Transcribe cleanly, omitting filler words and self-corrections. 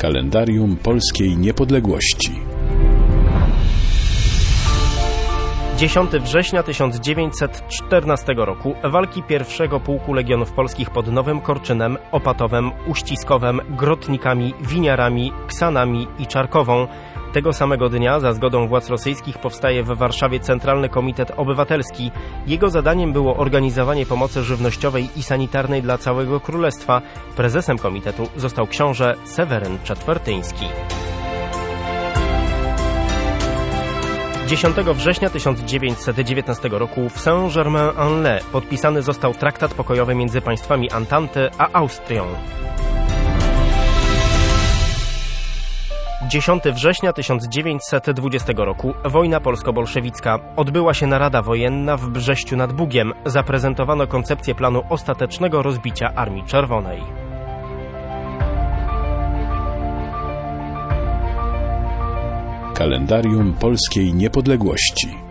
Kalendarium Polskiej Niepodległości. 10 września 1914 roku walki pierwszego Pułku Legionów Polskich pod Nowym Korczynem, Opatowem, Uściskowem, Grotnikami, Winiarami, Ksanami i Czarkową. Tego samego dnia za zgodą władz rosyjskich powstaje w Warszawie Centralny Komitet Obywatelski. Jego zadaniem było organizowanie pomocy żywnościowej i sanitarnej dla całego królestwa. Prezesem komitetu został książę Seweryn Czetwertyński. 10 września 1919 roku w Saint-Germain-en-Laye podpisany został traktat pokojowy między państwami Antanty a Austrią. 10 września 1920 roku wojna polsko-bolszewicka. Odbyła się narada wojenna w Brześciu nad Bugiem. Zaprezentowano koncepcję planu ostatecznego rozbicia Armii Czerwonej. Kalendarium Polskiej Niepodległości.